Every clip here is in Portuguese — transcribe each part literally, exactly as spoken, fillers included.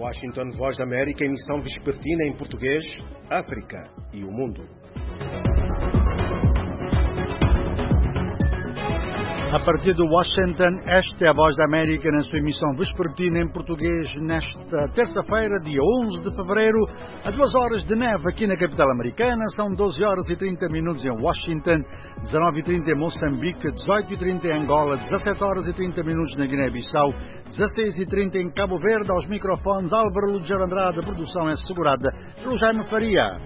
Washington, Voz da América, emissão vespertina em português, África e o mundo. A partir de Washington, esta é a Voz da América na sua emissão vespertina em português nesta terça-feira, dia onze de fevereiro, a duas horas de neve aqui na capital americana, são doze horas e trinta minutos em Washington, dezenove e trinta em Moçambique, dezoito e trinta em Angola, dezassete horas e trinta minutos na Guiné-Bissau, dezasseis e trinta em Cabo Verde. Aos microfones, Álvaro Lujar Andrade. A produção é assegurada pelo Jaime Faria.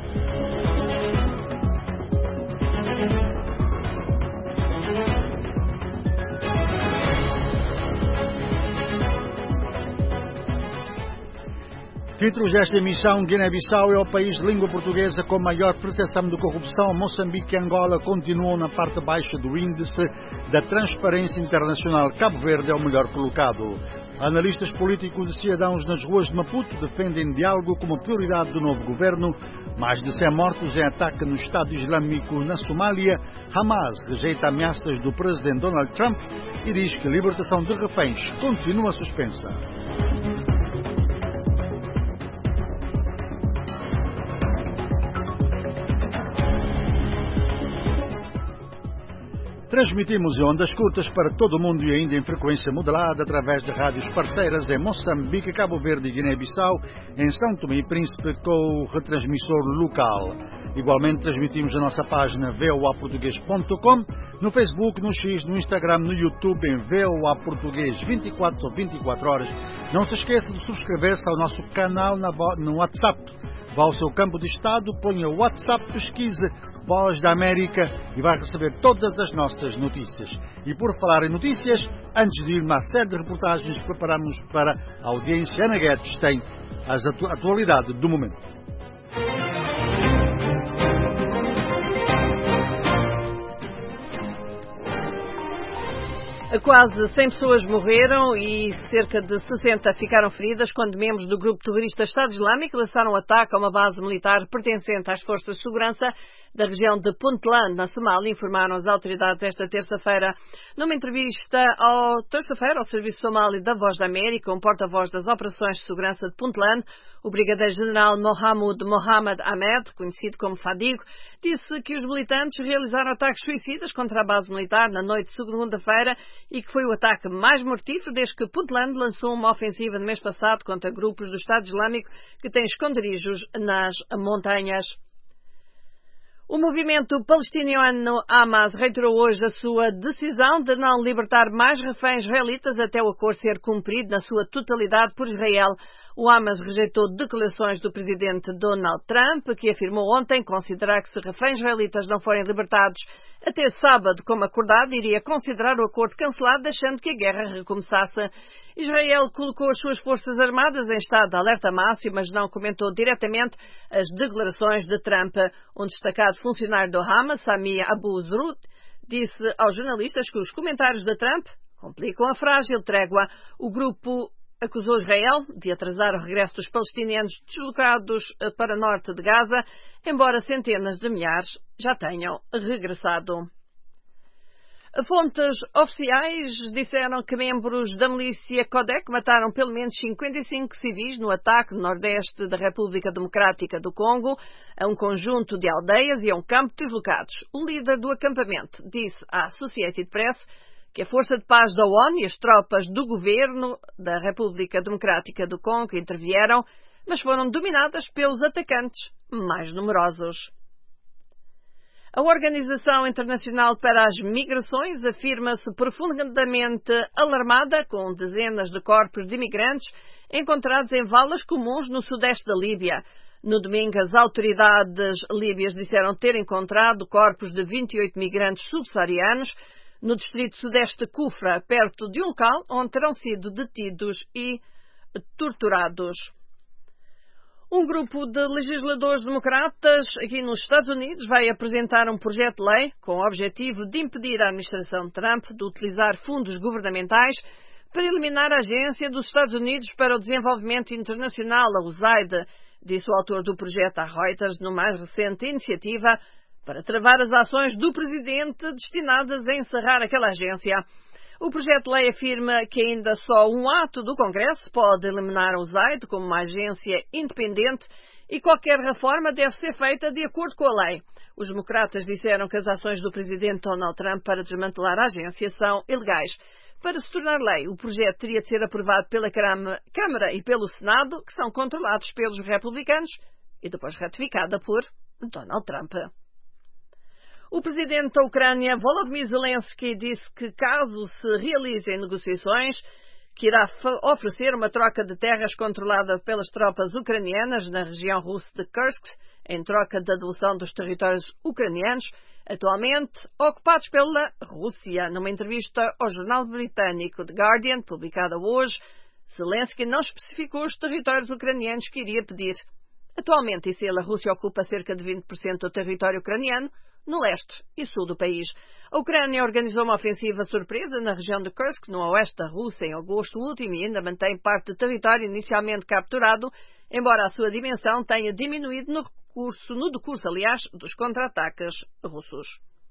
Títulos desta emissão: Guiné-Bissau é o país de língua portuguesa com maior percepção de corrupção. Moçambique e Angola continuam na parte baixa do índice da Transparência Internacional. Cabo Verde é o melhor colocado. Analistas políticos e cidadãos nas ruas de Maputo defendem diálogo como prioridade do novo governo. Mais de cem mortos em ataque no Estado Islâmico na Somália. Hamas rejeita ameaças do presidente Donald Trump e diz que a libertação de reféns continua suspensa. Transmitimos em ondas curtas para todo o mundo e ainda em frequência modulada através de rádios parceiras em Moçambique, Cabo Verde e Guiné-Bissau, em São Tomé e Príncipe com o retransmissor local. Igualmente transmitimos a nossa página v o a português ponto com, no Facebook, no X, no Instagram, no YouTube em V O A Português vinte e quatro ou vinte e quatro horas. Não se esqueça de subscrever-se ao nosso canal no WhatsApp. Vá ao seu campo de estado, ponha o WhatsApp, pesquise Voz da América e vai receber todas as nossas notícias. E por falar em notícias, antes de ir uma série de reportagens que preparamos para a audiência, Ana Guedes tem a atu- atualidade do momento. Quase cem pessoas morreram e cerca de sessenta ficaram feridas quando membros do grupo terrorista Estado Islâmico lançaram um ataque a uma base militar pertencente às forças de segurança da região de Puntland, na Somália, informaram as autoridades esta terça-feira. Numa entrevista ao terça-feira ao Serviço Somali da Voz da América, um porta-voz das operações de segurança de Puntland, o brigadeiro-general Mohamed Mohamed Ahmed, conhecido como Fadigo, disse que os militantes realizaram ataques suicidas contra a base militar na noite de segunda-feira e que foi o ataque mais mortífero desde que Puntland lançou uma ofensiva no mês passado contra grupos do Estado Islâmico que têm esconderijos nas montanhas. O movimento palestiniano Hamas reiterou hoje a sua decisão de não libertar mais reféns israelitas até o acordo ser cumprido na sua totalidade por Israel. O Hamas rejeitou declarações do presidente Donald Trump, que afirmou ontem considerar que se reféns israelitas não forem libertados até sábado, como acordado, iria considerar o acordo cancelado, deixando que a guerra recomeçasse. Israel colocou as suas forças armadas em estado de alerta máximo, mas não comentou diretamente as declarações de Trump. Um destacado funcionário do Hamas, Sami Abu Zurut, disse aos jornalistas que os comentários de Trump complicam a frágil trégua. O grupo acusou Israel de atrasar o regresso dos palestinianos deslocados para norte de Gaza, embora centenas de milhares já tenham regressado. Fontes oficiais disseram que membros da milícia Codec mataram pelo menos cinquenta e cinco civis no ataque no nordeste da República Democrática do Congo a um conjunto de aldeias e a um campo de deslocados. O líder do acampamento disse à Associated Press que a Força de Paz da ONU e as tropas do governo da República Democrática do Congo intervieram, mas foram dominadas pelos atacantes mais numerosos. A Organização Internacional para as Migrações afirma-se profundamente alarmada com dezenas de corpos de imigrantes encontrados em valas comuns no sudeste da Líbia. No domingo, as autoridades líbias disseram ter encontrado corpos de vinte e oito migrantes subsaarianos no distrito sudeste de Kufra, perto de um local onde terão sido detidos e torturados. Um grupo de legisladores democratas aqui nos Estados Unidos vai apresentar um projeto de lei com o objetivo de impedir a administração de Trump de utilizar fundos governamentais para eliminar a Agência dos Estados Unidos para o Desenvolvimento Internacional, a U S A I D, disse o autor do projeto à Reuters no mais recente iniciativa para travar as ações do presidente destinadas a encerrar aquela agência. O projeto de lei afirma que ainda só um ato do Congresso pode eliminar o Zaid como uma agência independente e qualquer reforma deve ser feita de acordo com a lei. Os democratas disseram que as ações do presidente Donald Trump para desmantelar a agência são ilegais. Para se tornar lei, o projeto teria de ser aprovado pela Câmara e pelo Senado, que são controlados pelos republicanos, e depois ratificada por Donald Trump. O presidente da Ucrânia, Volodymyr Zelensky, disse que caso se realizem negociações, que irá oferecer uma troca de terras controlada pelas tropas ucranianas na região russa de Kursk, em troca da devolução dos territórios ucranianos, atualmente ocupados pela Rússia. Numa entrevista ao jornal britânico The Guardian, publicada hoje, Zelensky não especificou os territórios ucranianos que iria pedir. Atualmente, a Rússia ocupa cerca de vinte por cento do território ucraniano, no leste e sul do país. A Ucrânia organizou uma ofensiva surpresa na região de Kursk, no oeste da Rússia, em agosto último e ainda mantém parte do território inicialmente capturado, embora a sua dimensão tenha diminuído no, recurso, no decurso, aliás, dos contra-ataques russos.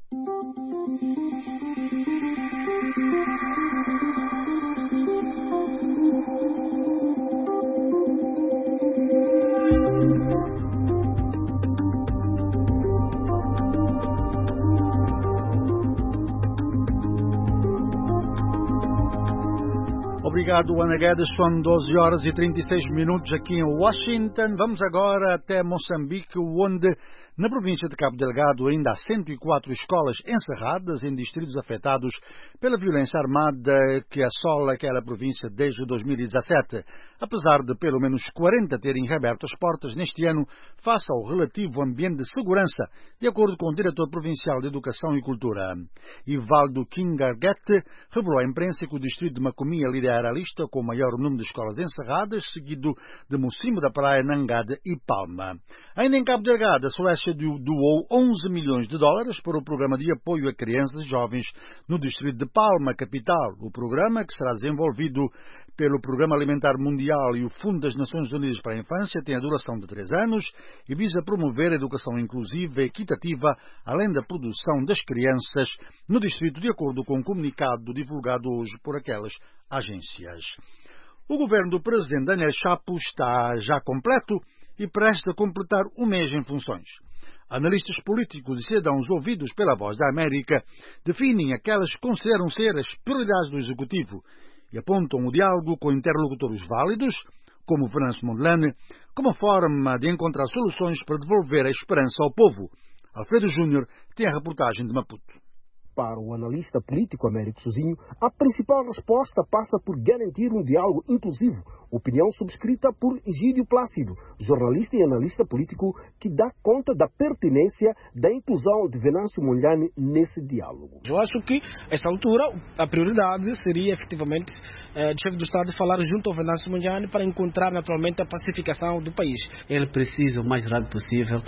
Obrigado, Ana Guedes. São doze horas e trinta e seis minutos aqui em Washington. Vamos agora até Moçambique, onde, na província de Cabo Delgado, ainda há cento e quatro escolas encerradas em distritos afetados pela violência armada que assola aquela província desde dois mil e dezassete. Apesar de pelo menos quarenta terem reaberto as portas neste ano, face ao relativo ambiente de segurança, de acordo com o diretor provincial de Educação e Cultura. Ivaldo Kingarguete revelou à imprensa que o distrito de Macomia lidera a lista com o maior número de escolas encerradas, seguido de Mocimo da Praia, Nangada e Palma. Ainda em Cabo Delgado, a Suécia doou onze milhões de dólares para o programa de apoio a crianças e jovens no distrito de Palma, capital. O programa, que será desenvolvido pelo Programa Alimentar Mundial e o Fundo das Nações Unidas para a Infância, tem a duração de três anos e visa promover a educação inclusiva e equitativa, além da produção das crianças no distrito, de acordo com um comunicado divulgado hoje por aquelas agências. O governo do presidente Daniel Chapo está já completo e prestes a completar um mês em funções. Analistas políticos e cidadãos ouvidos pela Voz da América definem aquelas que consideram ser as prioridades do Executivo e apontam o diálogo com interlocutores válidos, como Venâncio Mondlane, como forma de encontrar soluções para devolver a esperança ao povo. Alfredo Júnior tem a reportagem de Maputo. Para o analista político Américo Sozinho, a principal resposta passa por garantir um diálogo inclusivo, opinião subscrita por Egídio Plácido, jornalista e analista político que dá conta da pertinência da inclusão de Venâncio Mondlane nesse diálogo. Eu acho que, a essa altura, a prioridade seria, efetivamente, eh, do chefe do Estado falar junto ao Venâncio Mondlane para encontrar, naturalmente, a pacificação do país. Ele precisa, o mais rápido possível,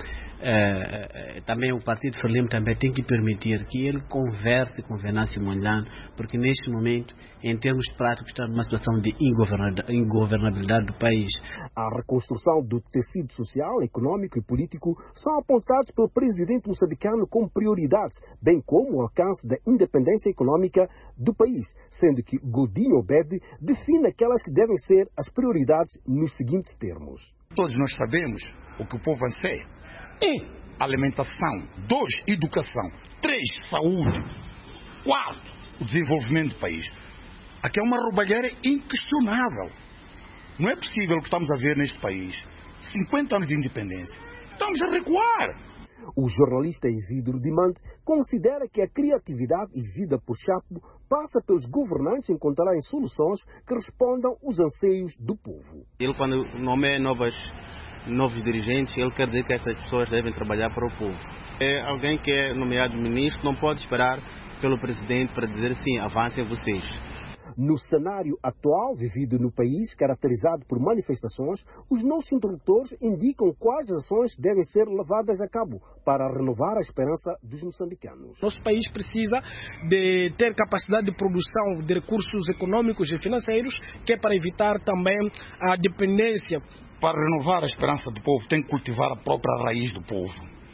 eh, também o Partido Frelimo também tem que permitir que ele converse com Venâncio Mondlane, porque neste momento, em termos práticos, está numa situação de ingovernabilidade do país. A reconstrução do tecido social, econômico e político são apontados pelo presidente moçambicano como prioridades, bem como o alcance da independência econômica do país, sendo que Godinho Obed define aquelas que devem ser as prioridades nos seguintes termos. Todos nós sabemos o que o povo anseia. Um, alimentação. Dois, educação. Três, saúde. Quatro, o desenvolvimento do país. Aqui é uma roubalheira inquestionável. Não é possível o que estamos a ver neste país. cinquenta anos de independência. Estamos a recuar. O jornalista Isidro Dimante considera que a criatividade exigida por Chapo passa pelos governantes encontrarem soluções que respondam aos anseios do povo. Ele, quando nomeia novas, novos dirigentes, ele quer dizer que essas pessoas devem trabalhar para o povo. É alguém que é nomeado ministro, não pode esperar pelo presidente para dizer sim, avancem vocês. No cenário atual vivido no país, caracterizado por manifestações, os nossos interlocutores indicam quais ações devem ser levadas a cabo para renovar a esperança dos moçambicanos. Nosso país precisa de ter capacidade de produção de recursos econômicos e financeiros, que é para evitar também a dependência. Para renovar a esperança do povo, tem que cultivar a própria raiz do povo.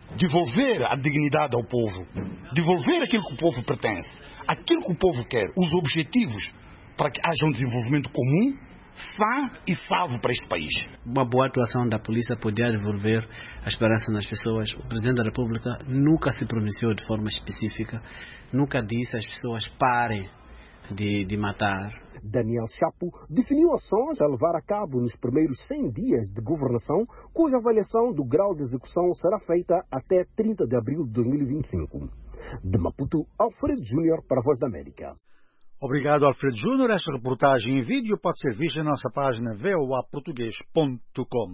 devolver a dignidade ao povo, devolver aquilo que o povo pertence, aquilo que o povo quer, os objetivos para que haja um desenvolvimento comum, sã e salvo para este país. Uma boa atuação da polícia poderia devolver a esperança nas pessoas. O Presidente da República nunca se pronunciou de forma específica, nunca disse às pessoas parem de, de matar. Daniel Chapo definiu ações a levar a cabo nos primeiros cem dias de governação, cuja avaliação do grau de execução será feita até trinta de abril de dois mil e vinte e cinco. De Maputo, Alfredo Júnior para a Voz da América. Obrigado, Alfredo Júnior. Esta reportagem em vídeo pode ser vista na nossa página v o a português ponto com.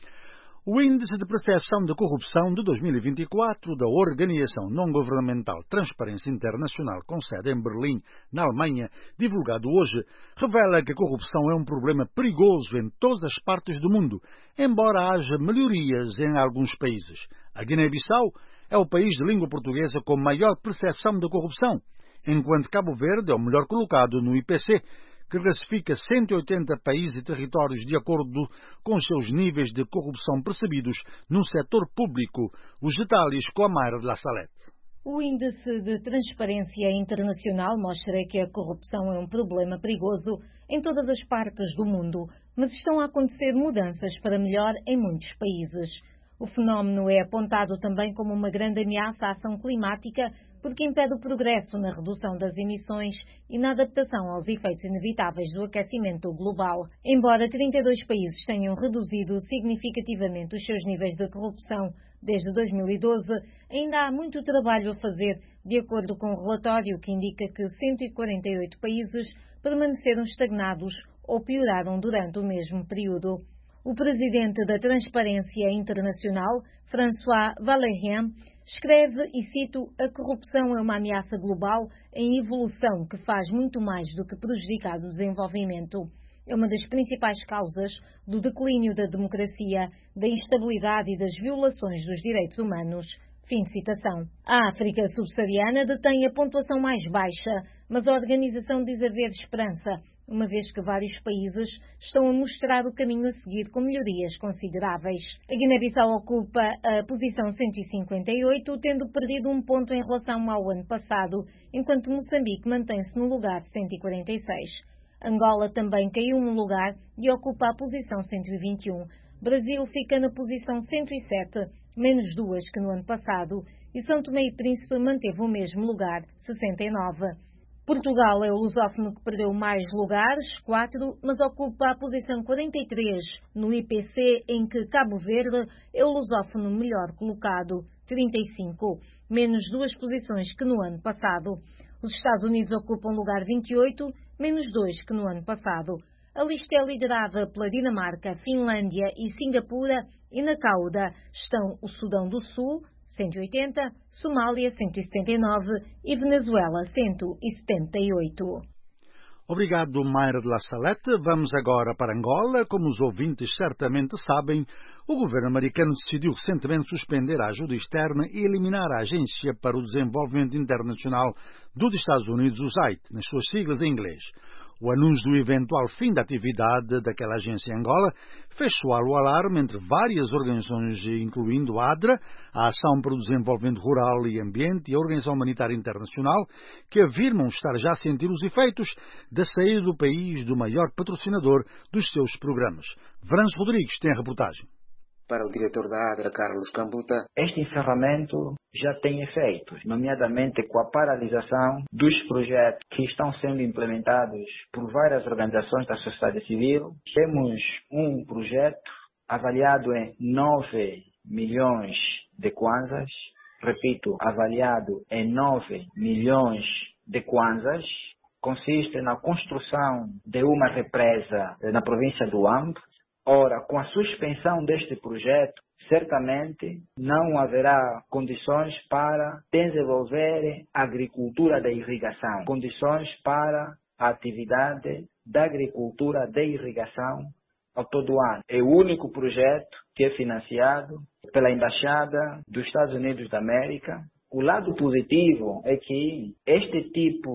O Índice de Percepção de Corrupção de dois mil e vinte e quatro da Organização Não-Governamental Transparência Internacional, com sede em Berlim, na Alemanha, divulgado hoje, revela que a corrupção é um problema perigoso em todas as partes do mundo, embora haja melhorias em alguns países. A Guiné-Bissau é o país de língua portuguesa com maior percepção de corrupção, enquanto Cabo Verde é o melhor colocado no I P C, que classifica cento e oitenta países e territórios de acordo com os seus níveis de corrupção percebidos no setor público. Os detalhes com a Mayra de La Salette. O Índice de Transparência Internacional mostra que a corrupção é um problema perigoso em todas as partes do mundo, mas estão a acontecer mudanças para melhor em muitos países. O fenómeno é apontado também como uma grande ameaça à ação climática, porque impede o progresso na redução das emissões e na adaptação aos efeitos inevitáveis do aquecimento global. Embora trinta e dois países tenham reduzido significativamente os seus níveis de corrupção desde dois mil e doze, ainda há muito trabalho a fazer, de acordo com o relatório que indica que cento e quarenta e oito países permaneceram estagnados ou pioraram durante o mesmo período. O presidente da Transparência Internacional, François Valerian, escreve, e cito, a corrupção é uma ameaça global em evolução que faz muito mais do que prejudicar o desenvolvimento. É uma das principais causas do declínio da democracia, da instabilidade e das violações dos direitos humanos. Fim de citação. A África subsaariana detém a pontuação mais baixa, mas a organização diz haver esperança, uma vez que vários países estão a mostrar o caminho a seguir com melhorias consideráveis. A Guiné-Bissau ocupa a posição cento e cinquenta e oito, tendo perdido um ponto em relação ao ano passado, enquanto Moçambique mantém-se no lugar cento e quarenta e seis. Angola também caiu um lugar e ocupa a posição cento e vinte e um. Brasil fica na posição cento e sete, menos duas que no ano passado, e São Tomé e Príncipe manteve o mesmo lugar, sessenta e nove. Portugal é o lusófono que perdeu mais lugares, quatro, mas ocupa a posição quarenta e três no I P C, em que Cabo Verde é o lusófono melhor colocado, trinta e cinco, menos duas posições que no ano passado. Os Estados Unidos ocupam o lugar vinte e oito, menos dois que no ano passado. A lista é liderada pela Dinamarca, Finlândia e Singapura, e na cauda estão o Sudão do Sul, cento e oitenta, Somália, cento e setenta e nove e Venezuela, cento e setenta e oito. Obrigado, Mayra de La Salette. Vamos agora para Angola. Como os ouvintes certamente sabem, o governo americano decidiu recentemente suspender a ajuda externa e eliminar a Agência para o Desenvolvimento Internacional dos Estados Unidos, o S A I D, nas suas siglas em inglês. O anúncio do eventual fim da atividade daquela agência em Angola fez soar o alarme entre várias organizações, incluindo a ADRA, a Ação para o Desenvolvimento Rural e Ambiente, e a Organização Humanitária Internacional, que afirmam estar já a sentir os efeitos da saída do país do maior patrocinador dos seus programas. Franz Rodrigues tem a reportagem. Para o diretor da ADRA, Carlos Cambuta, este encerramento já tem efeitos, nomeadamente com a paralisação dos projetos que estão sendo implementados por várias organizações da sociedade civil. Temos um projeto avaliado em nove milhões de kwanzas, repito, avaliado em nove milhões de kwanzas, consiste na construção de uma represa na província do Ambo. Ora, com a suspensão deste projeto, certamente não haverá condições para desenvolver a agricultura da irrigação, condições para a atividade da agricultura da irrigação ao todo ano. É o único projeto que é financiado pela Embaixada dos Estados Unidos da América. O lado positivo é que este tipo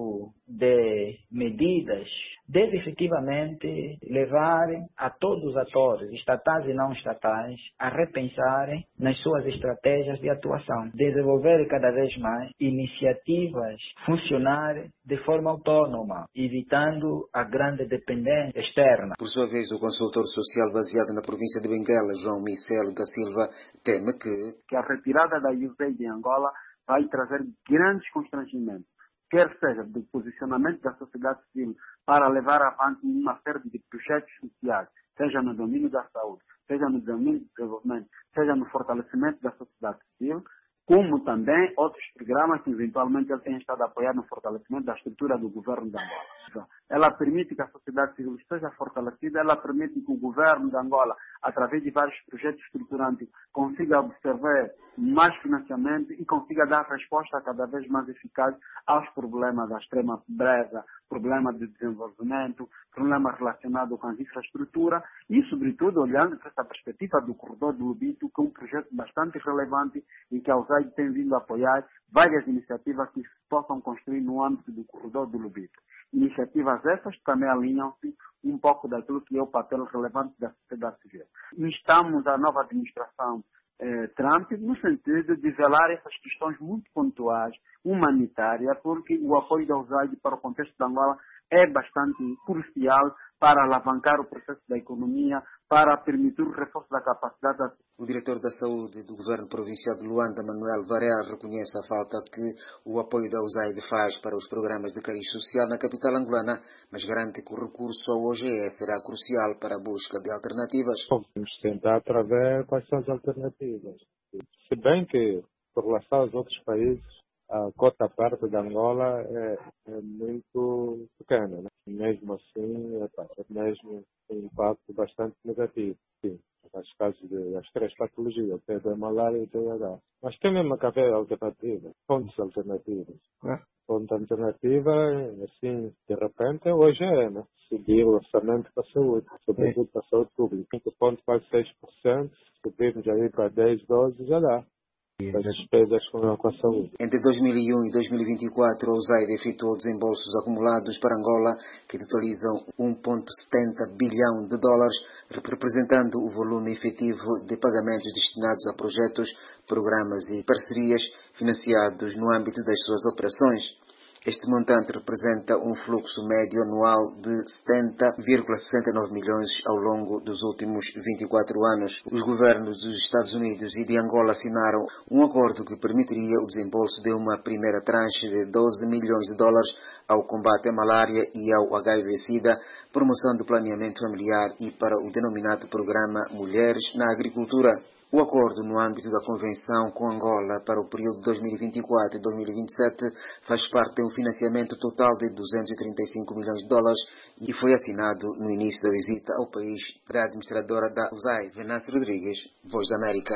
de medidas deve efetivamente levar a todos os atores, estatais e não estatais, a repensarem nas suas estratégias de atuação, desenvolver cada vez mais iniciativas funcionarem de forma autónoma, evitando a grande dependência externa. Por sua vez, o consultor social baseado na província de Benguela, João Micelo da Silva, teme que, que a retirada da U S A I de Angola vai trazer grandes constrangimentos, quer seja do posicionamento da sociedade civil para levar avante uma série de projetos sociais, seja no domínio da saúde, seja no domínio do desenvolvimento, seja no fortalecimento da sociedade civil, como também outros programas que eventualmente ele tem estado a apoiar no fortalecimento da estrutura do governo de Angola. Ela permite que a sociedade civil esteja fortalecida, ela permite que o governo de Angola, através de vários projetos estruturantes, consiga observar mais financiamento e consiga dar resposta cada vez mais eficaz aos problemas da extrema pobreza, problemas de desenvolvimento, problemas relacionados com a infraestrutura e, sobretudo, olhando para essa perspectiva do corredor do Lubito, que é um projeto bastante relevante e que a U S A I tem vindo a apoiar várias iniciativas que se possam construir no âmbito do corredor do Lubito. Iniciativas essas também alinham-se um pouco daquilo que é o papel relevante da sociedade civil. Instamos a nova administração eh, Trump no sentido de velar essas questões muito pontuais, humanitárias, porque o apoio da U S A I para o contexto de Angola é bastante crucial para alavancar o processo da economia, para permitir o reforço da capacidade da... O diretor da Saúde do Governo Provincial de Luanda, Manuel Varela, reconhece a falta que o apoio da U S A I faz para os programas de cariz social na capital angolana, mas garante que o recurso ao O G E será crucial para a busca de alternativas. Vamos tentar ver quais são as alternativas. Se bem que, por relação aos outros países, a cota parte da Angola é, é muito pequena, né? Mesmo assim, é, é mesmo um impacto bastante negativo. Sim, nos casos das três patologias, T B, malária e T H. Mas tem mesmo que haver alternativas, fontes alternativas. É. Fonte alternativa, assim, de repente, hoje é, né? Subir o orçamento para a saúde, sobretudo para a saúde pública. cinco vírgula seis por cento, subirmos aí para dez, doze, já dá. As despesas com a saúde. Entre dois mil e um e dois mil e vinte e quatro, a U S A I efetuou desembolsos acumulados para Angola que totalizam um vírgula setenta bilhão de dólares, representando o volume efetivo de pagamentos destinados a projetos, programas e parcerias financiados no âmbito das suas operações. Este montante representa um fluxo médio anual de setenta vírgula sessenta e nove milhões ao longo dos últimos vinte e quatro anos. Os governos dos Estados Unidos e de Angola assinaram um acordo que permitiria o desembolso de uma primeira tranche de doze milhões de dólares ao combate à malária e ao H I V-Sida, promoção do planeamento familiar e para o denominado programa Mulheres na Agricultura. O acordo no âmbito da Convenção com Angola para o período de dois mil e vinte e quatro e dois mil e vinte e sete faz parte de um financiamento total de duzentos e trinta e cinco milhões de dólares e foi assinado no início da visita ao país da administradora da U S A I, Venâncio Rodrigues, Voz da América.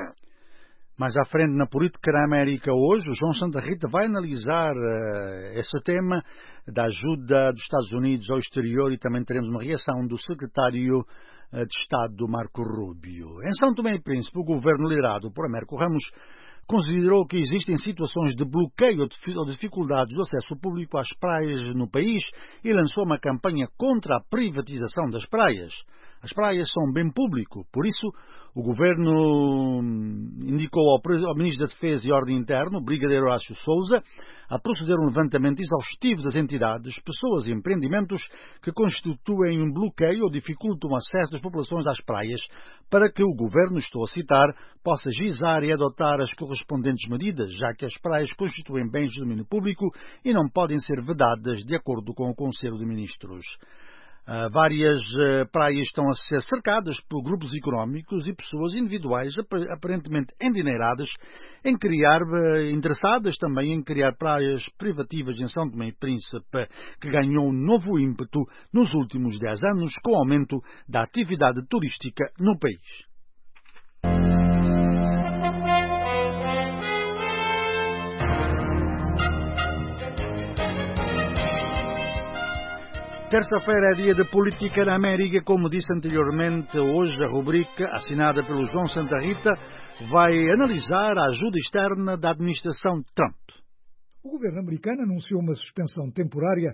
Mais à frente na política da América hoje, o João Santa Rita vai analisar uh, esse tema da ajuda dos Estados Unidos ao exterior e também teremos uma reação do secretário de Estado Marco Rubio. Em São Tomé e Príncipe, o governo liderado por Américo Ramos considerou que existem situações de bloqueio ou dificuldades do acesso público às praias no país e lançou uma campanha contra a privatização das praias. As praias são bem público, por isso o governo indicou ao, ao Ministro da Defesa e Ordem Interna, o Brigadeiro Horácio Sousa, a proceder um levantamento exaustivo das entidades, pessoas e empreendimentos que constituem um bloqueio ou dificultam o acesso das populações às praias, para que o governo, estou a citar, possa gizar e adotar as correspondentes medidas, já que as praias constituem bens de domínio público e não podem ser vedadas de acordo com o Conselho de Ministros. Uh, várias uh, praias estão a ser cercadas por grupos económicos e pessoas individuais ap aparentemente endinheiradas em criar, uh, interessadas também em criar praias privativas em São Tomé e Príncipe, que ganhou um novo ímpeto nos últimos dez anos com o aumento da atividade turística no país. Terça-feira é dia de política na América, como disse anteriormente. Hoje a rubrica, assinada pelo João Santa Rita, vai analisar a ajuda externa da administração Trump. O governo americano anunciou uma suspensão temporária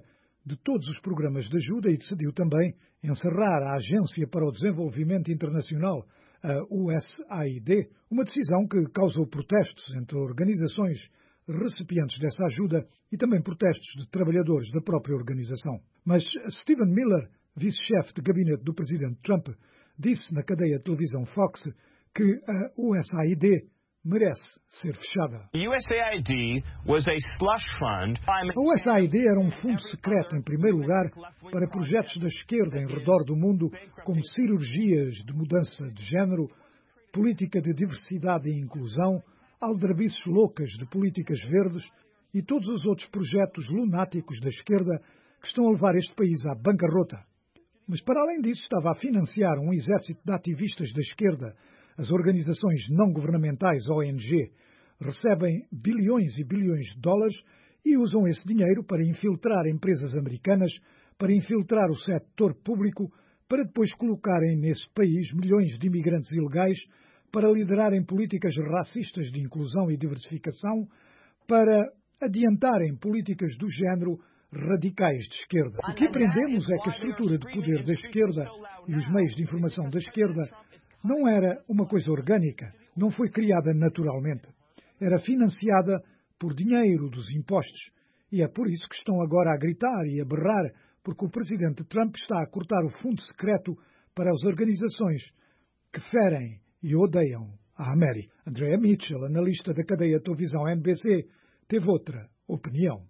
de todos os programas de ajuda e decidiu também encerrar a Agência para o Desenvolvimento Internacional, a U S A I D, uma decisão que causou protestos entre organizações recipientes dessa ajuda e também protestos de trabalhadores da própria organização. Mas Stephen Miller, vice-chefe de gabinete do presidente Trump, disse na cadeia de televisão Fox que a U S A I D merece ser fechada. A U S A I D was a slush fund. A U S A I D era um fundo secreto, em primeiro lugar, para projetos da esquerda em redor do mundo, como cirurgias de mudança de género, política de diversidade e inclusão, aldrabices loucas de políticas verdes e todos os outros projetos lunáticos da esquerda que estão a levar este país à bancarrota. Mas, para além disso, estava a financiar um exército de ativistas da esquerda. As organizações não-governamentais, O N G, recebem bilhões e bilhões de dólares e usam esse dinheiro para infiltrar empresas americanas, para infiltrar o setor público, para depois colocarem nesse país milhões de imigrantes ilegais, para liderarem políticas racistas de inclusão e diversificação, para adiantarem políticas do género radicais de esquerda. O que aprendemos é que a estrutura de poder da esquerda e os meios de informação da esquerda não era uma coisa orgânica, não foi criada naturalmente. Era financiada por dinheiro dos impostos. E é por isso que estão agora a gritar e a berrar, porque o presidente Trump está a cortar o fundo secreto para as organizações que ferem e odeiam a América. Andrea Mitchell, analista da cadeia de televisão N B C, teve outra opinião.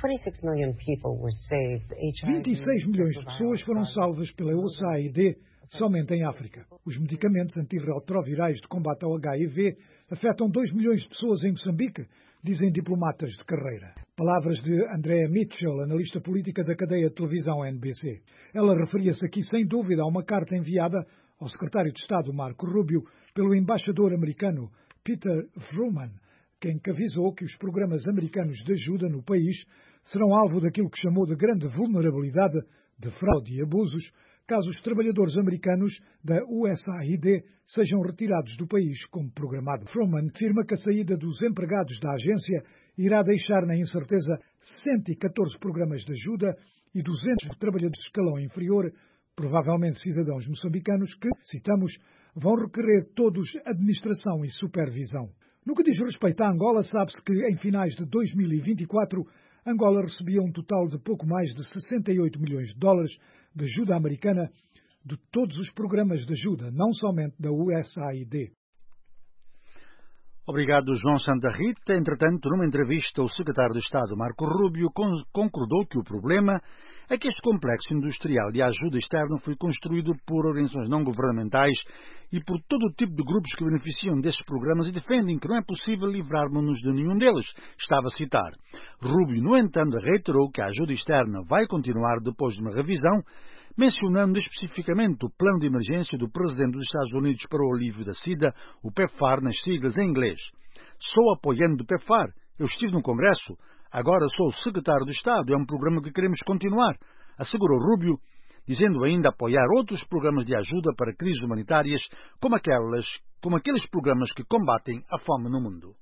vinte e seis milhões de pessoas foram salvas pela U S A I D somente em África. Os medicamentos antirretrovirais de combate ao H I V afetam dois milhões de pessoas em Moçambique, dizem diplomatas de carreira. Palavras de Andrea Mitchell, analista política da cadeia de televisão N B C. Ela referia-se aqui, sem dúvida, a uma carta enviada ao secretário de Estado, Marco Rubio, pelo embaixador americano Peter Vrooman, quem que avisou que os programas americanos de ajuda no país serão alvo daquilo que chamou de grande vulnerabilidade de fraude e abusos, caso os trabalhadores americanos da U S A I D sejam retirados do país como programado. Vrooman afirma que a saída dos empregados da agência irá deixar na incerteza cento e catorze programas de ajuda e duzentos trabalhadores de escalão inferior, provavelmente cidadãos moçambicanos, que, citamos, vão requerer todos administração e supervisão. No que diz respeito a Angola, sabe-se que em finais de dois mil e vinte e quatro, Angola recebia um total de pouco mais de sessenta e oito milhões de dólares de ajuda americana de todos os programas de ajuda, não somente da U S A I D. Obrigado, João Santa Rita. Entretanto, numa entrevista, o secretário de Estado, Marco Rubio, concordou que o problema é que este complexo industrial de ajuda externa foi construído por organizações não-governamentais e por todo o tipo de grupos que beneficiam destes programas e defendem que não é possível livrarmos-nos de nenhum deles, estava a citar. Rubio, no entanto, reiterou que a ajuda externa vai continuar depois de uma revisão, mencionando especificamente o plano de emergência do presidente dos Estados Unidos para o alívio da SIDA, o PEPFAR, nas siglas em inglês. Sou apoiante do PEPFAR. Eu estive no Congresso. Agora sou o secretário de Estado. É um programa que queremos continuar, assegurou Rubio, dizendo ainda apoiar outros programas de ajuda para crises humanitárias, como, aquelas, como aqueles programas que combatem a fome no mundo.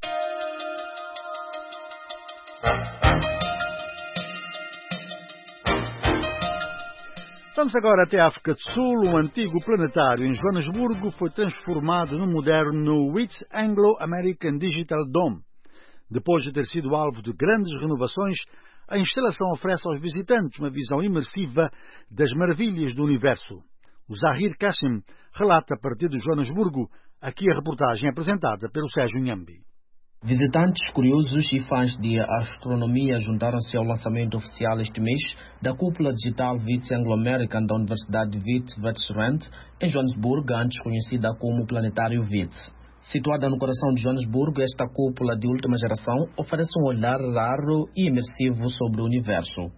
Vamos agora até a África do Sul. Um antigo planetário em Joanesburgo foi transformado no moderno Wits Anglo-American Digital Dome. Depois de ter sido alvo de grandes renovações, a instalação oferece aos visitantes uma visão imersiva das maravilhas do universo. O Zahir Kassim relata a partir de Joanesburgo. Aqui a reportagem é apresentada pelo Sérgio Nhambi. Visitantes curiosos e fãs de astronomia juntaram-se ao lançamento oficial este mês da cúpula digital Wits Anglo-American da Universidade Witwatersrand, em Joanesburgo, antes conhecida como Planetário Wits. Situada no coração de Joanesburgo, esta cúpula de última geração oferece um olhar raro e imersivo sobre o universo.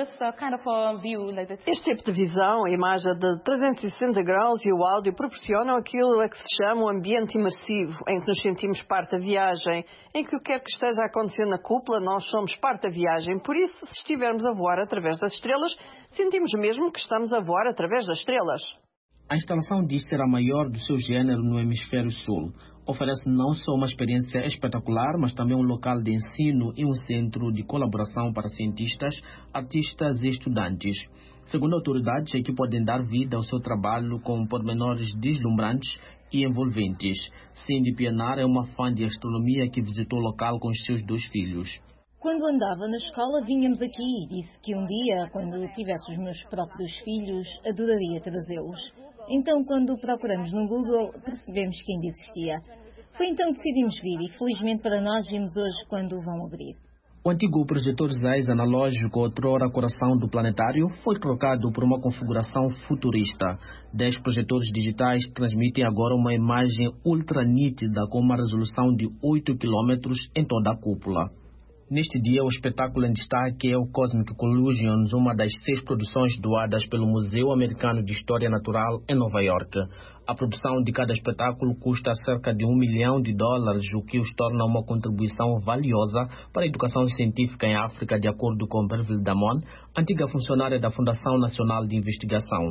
Este tipo de visão, a imagem de trezentos e sessenta graus e o áudio proporcionam aquilo a que se chama um ambiente imersivo, em que nos sentimos parte da viagem, em que o que quer que esteja a acontecer na cúpula, nós somos parte da viagem. Por isso, se estivermos a voar através das estrelas, sentimos mesmo que estamos a voar através das estrelas. A instalação diz ser a maior do seu gênero no hemisfério sul. oferece não só uma experiência espetacular, mas também um local de ensino e um centro de colaboração para cientistas, artistas e estudantes. Segundo autoridades, a equipe pode dar vida ao seu trabalho com pormenores deslumbrantes e envolventes. Cindy Pianar é uma fã de astronomia que visitou o local com os seus dois filhos. Quando andava na escola, vinhamos aqui e disse que um dia, quando tivesse os meus próprios filhos, adoraria trazê-los. Então, quando procuramos no Google, percebemos que ainda existia. Foi então que decidimos vir e, felizmente para nós, vimos hoje quando vão abrir. O antigo projetor Zeiss analógico, outrora coração do planetário, foi trocado por uma configuração futurista. Dez projetores digitais transmitem agora uma imagem ultra nítida com uma resolução de oito quilômetros em toda a cúpula. Neste dia, o espetáculo em destaque é o Cosmic Collisions, uma das seis produções doadas pelo Museu Americano de História Natural em Nova York. A produção de cada espetáculo custa cerca de um milhão de dólares, o que os torna uma contribuição valiosa para a educação científica em África, de acordo com Beverly Damon, antiga funcionária da Fundação Nacional de Investigação.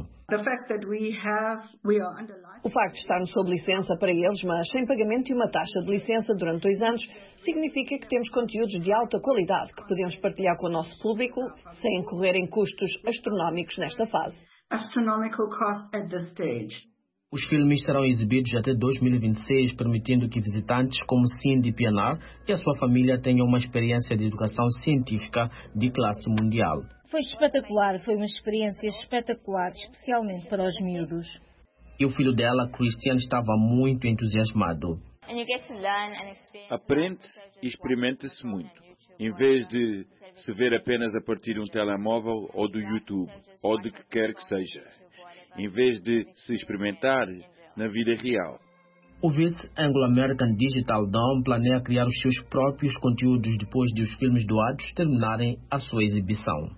O facto de estarmos sob licença para eles, mas sem pagamento de uma taxa de licença durante dois anos, significa que temos conteúdos de alta qualidade que podemos partilhar com o nosso público sem incorrer em custos astronómicos nesta fase. Os filmes serão exibidos até dois mil e vinte e seis, permitindo que visitantes como Cindy Pianar e a sua família tenham uma experiência de educação científica de classe mundial. Foi espetacular, foi uma experiência espetacular, especialmente para os miúdos. E o filho dela, Christian, estava muito entusiasmado. Aprende e experimenta-se muito, em vez de se ver apenas a partir de um telemóvel ou do YouTube, ou de que quer que seja, em vez de se experimentar na vida real. O Wits Anglo American Digital Dome planeia criar os seus próprios conteúdos depois de os filmes doados terminarem a sua exibição.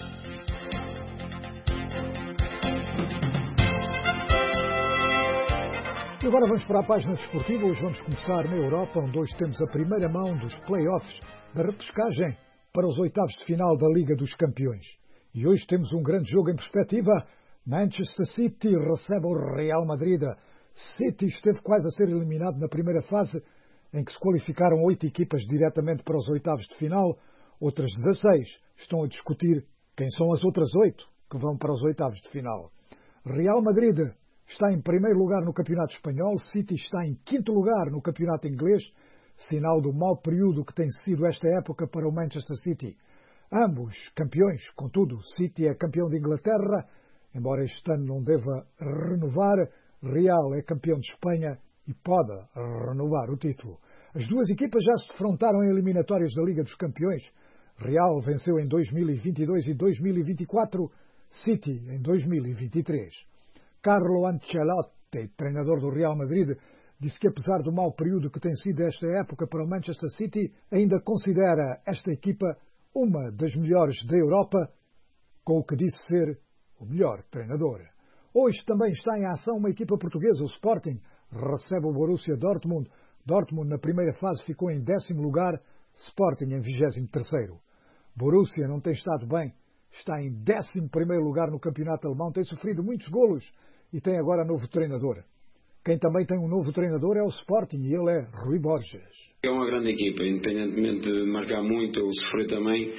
E agora vamos para a página desportiva. Hoje vamos começar na Europa, onde hoje temos a primeira mão dos play-offs da repescagem para os oitavos de final da Liga dos Campeões. E hoje temos um grande jogo em perspectiva. Manchester City recebe o Real Madrid. City esteve quase a ser eliminado na primeira fase, em que se qualificaram oito equipas diretamente para os oitavos de final. Outras dezasseis estão a discutir quem são as outras oito que vão para os oitavos de final. Real Madrid está em primeiro lugar no campeonato espanhol, City está em quinto lugar no campeonato inglês, sinal do mau período que tem sido esta época para o Manchester City. Ambos campeões, contudo, City é campeão de Inglaterra, embora este ano não deva renovar. Real é campeão de Espanha e pode renovar o título. As duas equipas já se defrontaram em eliminatórias da Liga dos Campeões. Real venceu em dois mil e vinte e dois e dois mil e vinte e quatro, City em dois mil e vinte e três. Carlo Ancelotti, treinador do Real Madrid, disse que apesar do mau período que tem sido esta época para o Manchester City, ainda considera esta equipa uma das melhores da Europa, com o que disse ser o melhor treinador. Hoje também está em ação uma equipa portuguesa, o Sporting, recebe o Borussia Dortmund. Dortmund na primeira fase ficou em décimo lugar, Sporting em vigésimo terceiro. Borussia não tem estado bem, está em décimo primeiro lugar no campeonato alemão, tem sofrido muitos golos e tem agora novo treinador. Quem também tem um novo treinador é o Sporting e ele é Rui Borges. É uma grande equipa, independentemente de marcar muito ou sofrer também.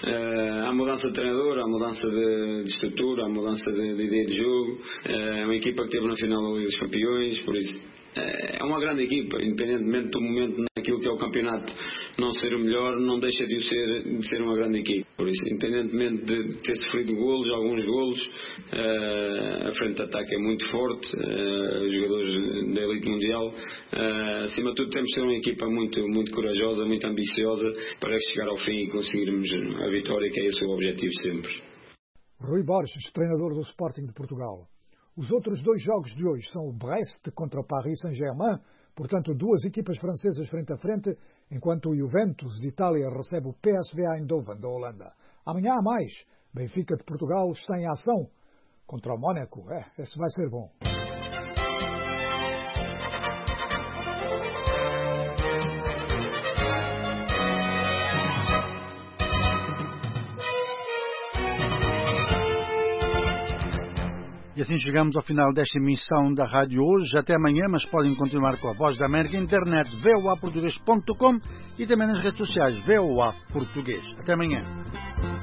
Uh, há mudança de treinador, há mudança de, de estrutura, há mudança de, de ideia de jogo. Uh, é uma equipa que esteve na final da Liga dos Campeões, por isso uh, é uma grande equipa, independentemente do momento naquilo que é o campeonato não ser o melhor, não deixa de ser, de ser uma grande equipa. Por isso, independentemente de ter sofrido golos, alguns golos, uh, a frente de ataque é muito forte, uh, os jogadores da elite mundial. Uh, acima de tudo, temos de ser uma equipa muito, muito corajosa, muito ambiciosa para chegar ao fim e conseguirmos a vitória, que é esse o objetivo sempre. Rui Borges, treinador do Sporting de Portugal. Os outros dois jogos de hoje são o Brest contra o Paris Saint-Germain, portanto duas equipas francesas frente a frente, enquanto o Juventus de Itália recebe o P S V Eindhoven da Holanda. Amanhã há mais. Benfica de Portugal está em ação contra o Mónaco. É, esse vai ser bom. E assim chegamos ao final desta emissão da rádio hoje. Até amanhã, mas podem continuar com a Voz da América, internet v o a português ponto com e também nas redes sociais V O A Português. Até amanhã.